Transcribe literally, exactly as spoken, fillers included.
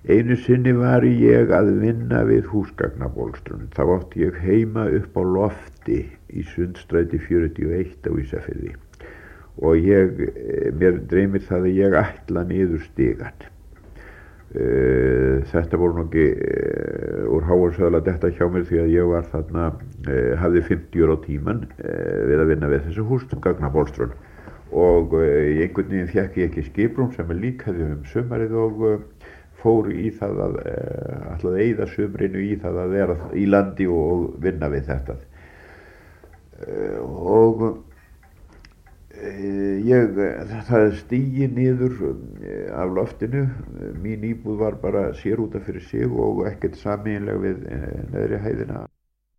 Einu sinni var ég að vinna við húsgagnabólstrun. Þá átti ég heima upp á lofti í Sundstræti fjörutíu og eitt á Ísafirði og ég, mér dreymir það að ég ætla niður stigann. Uh, þetta voru nú ekki uh, úr háarsöðla detta hjá mér því að ég var þarna, uh, hafði fimmtíu á tíman uh, við að vinna við þessu húsgagnabólstrun og uh, í einhvern veginn fékk ég ekki skiprúm sem er líkaði um sumarið og uh, fór í það að uh, ætlaði að eyða sumrinu í það að vera í landi og vinna við þetta uh, og Ég, það stigi niður af loftinu, mín íbúð var bara sér út af fyrir sig og ekkert sameiginleg við neðri hæðina.